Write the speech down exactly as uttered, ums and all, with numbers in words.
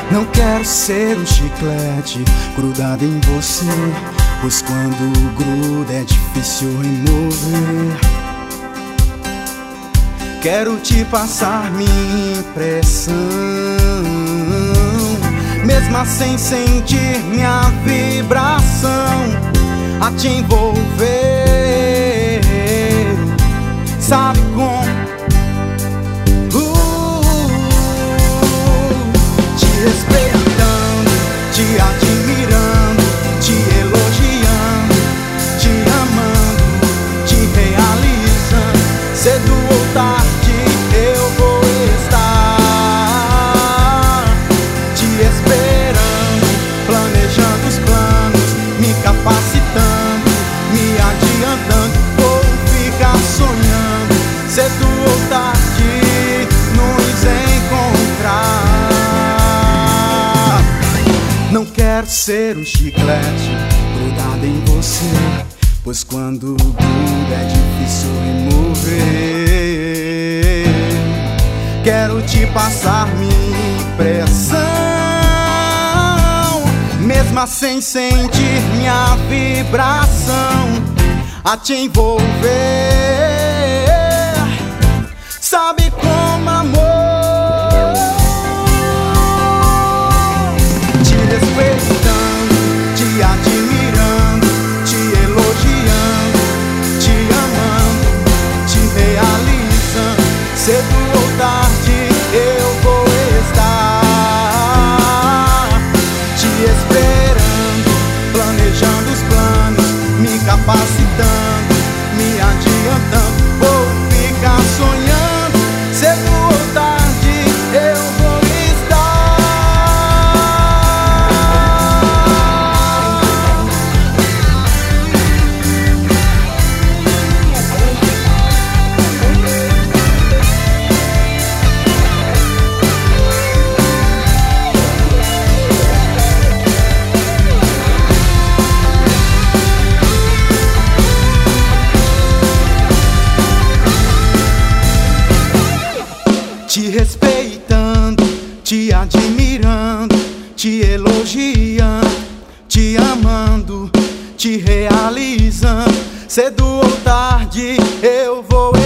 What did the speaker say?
Não quero ser um chiclete grudado em você, pois quando gruda é difícil remover. Quero te passar minha impressão, mesmo sem sentir minha vibração, a te envolver. Sabe como? Uh, te respeitando, te admirando, te elogiando, te amando, te realizando. Cedo ou tarde eu vou estar te esperando, planejando os planos, me capacitando, me adiantando. Vou ficar sonhando, cedo ou tarde nos encontrar. Não quero ser um chiclete grudado em você, pois quando gruda é difícil remover. Quero te passar minha impressão, mesmo sem sentir minha vibração, a te envolver. Sabe como, amor? Te respeitando, te admirando, te elogiando, te amando, te realizando. Cedo ou tarde eu vou estar te esperando, planejando os planos, me capacitando, me adiantando. Vou ficar sonhando, cedo ou tarde eu vou te respeitando, te admirando, te elogiando, te amando, te realizando. Cedo ou tarde eu vou